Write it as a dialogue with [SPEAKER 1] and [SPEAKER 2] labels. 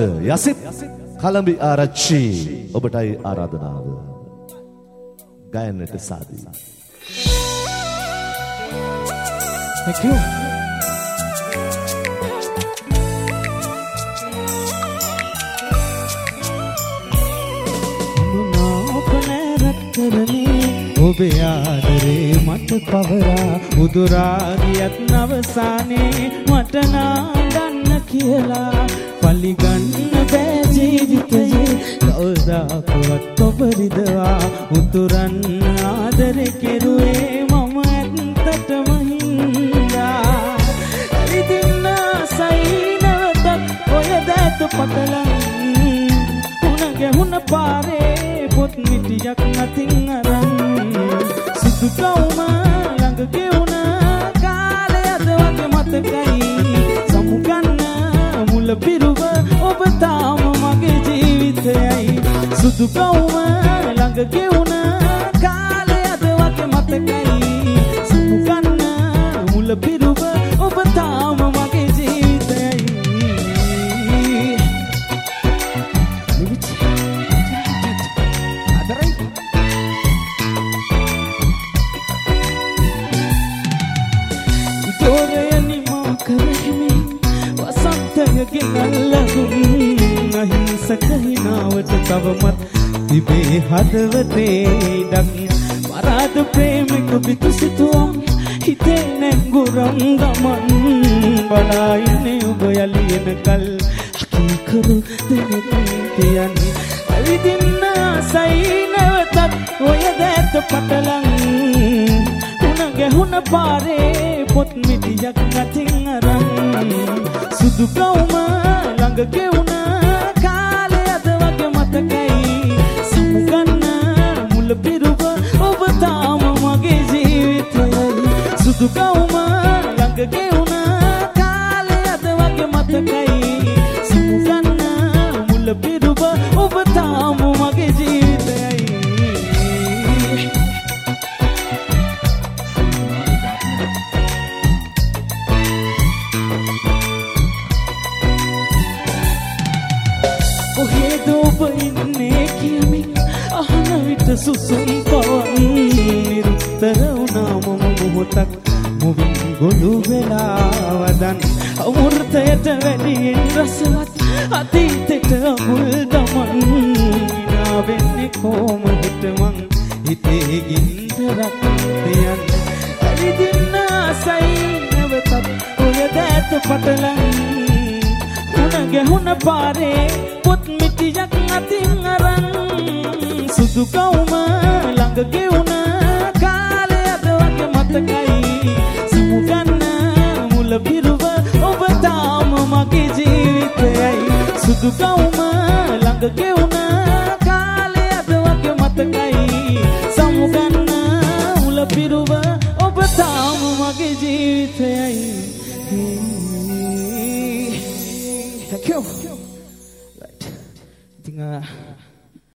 [SPEAKER 1] යසිත් කලඹි ආරච්චි ඔබටයි ආරාධනාව ගයන්නට සාදී.
[SPEAKER 2] Thank you. ඔබේ ආදරේ මට පවරා උදුරාගියත් නවසානේ මට නාගන්න කියලා පලිගන්න බෑ ජීවිතයේ කවදාකවත් ඔබ රිදවා උතුරන් ආදරේ කෙරුවේ මම ඇත්තටම හින්දා ඉදින්න සයිනවතත් ඔය දැත පටලන් උණ ගැහුණ පාරේ පොත් මිටියක් නතින් අරන් සිදු කවුම ළඟ ගෙවුණ කාලය අද වගේ මතකයි සමුගන්න මුල පිරුව ඔබ තාම මගේ ජීවිතයයි සුදු කවුම ළඟ ගෙවුණ කාලය අද වගේ මතකයි සමුගන්න මුල පිරුව ඔබ තාම මගේ ජීවිතයයි අහිංසක හිනාවට තවමත් තිබේ හදවතේ ඉඩක් වරාද ප්‍රේමික පිතුසිතුවම් හිතේ නැංගුරම් ගමන් බලා ඉන්නේ ඔබ යලියන කල් අකීකරු දෙනෙත් තියන්නේ ඇවිදින්න ආසයි නැවතත් ඔය දැත පටලන් උණ ගැහුණ පාරේ පොත් මිටියක් නතින් අරන් සුදු කවුම ළඟ ගෙවුණ කාලය අද වගේ මතකයි සමුගන්න මුල පිරුව ඔබ තාම මගේ ජීවිතයයි සුදු කවුම ළඟ ගෙවුණ කාලය අද වගේ මතකයි සමුගන්න මුල පිරුව ඔබ තාම මගේ ජීවිතයයි සුසුම් පවන් නිරුත්තර වුණාම මොහොතක් මුවින් ගොළු වෙලා වදන් අවෘතයට වැඩියෙන් රසවත් අතීතෙට මුල් දමන් විනා වෙන්නේ කොහොමද මං හිතේ ගින්දරක් තියන් ඇවිදින්න ආසයි නැවතත් ඔය දැත පටලන් උණ ගැහුණ පාරේ පොත් මිටියක් අතින් අරන් සුදු කවුම ළඟ ගෙවුණ කාලය අද වගේ මතකයි සමුගන්න මුල පිරුව ඔබ තාම මගේ ජීවිතයයි සුදු කවුම ළඟ ගෙවුණ කාලය අද වගේ මතකයි සමුගන්න මුල පිරුව ඔබ තාම මගේ ජීවිතයයි Thank you. Right. I think